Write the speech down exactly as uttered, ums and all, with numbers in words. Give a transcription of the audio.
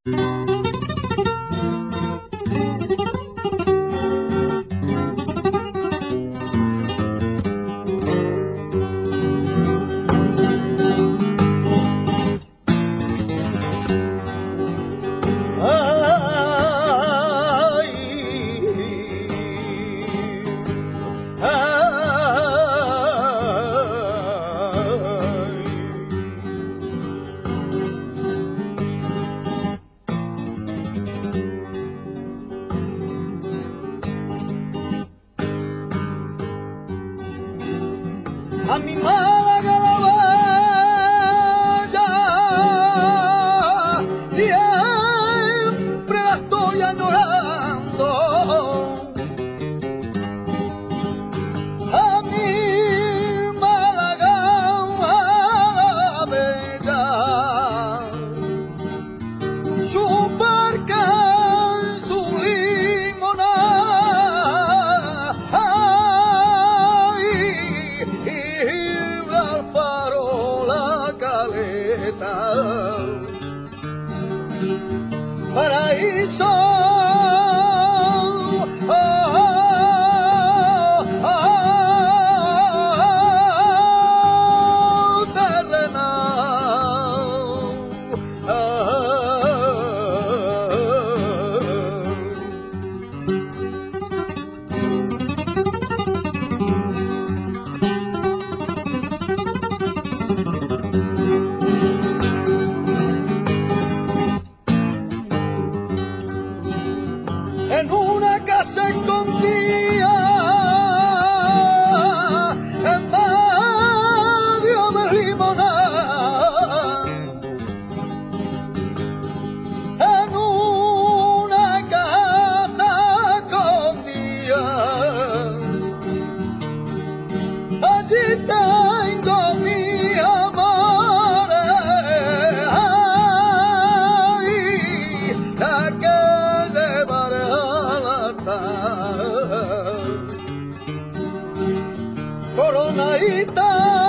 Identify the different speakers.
Speaker 1: A mi Málaga la bella, siempre la estoy añorando. A mi Málaga la bella, su barca, su limonada, paraíso, oh, oh, oh, terrenal, oh, en una casa escondida, en medio de limonar, en una casa escondida, allí tengo mi amor, ay, la que Coronadita.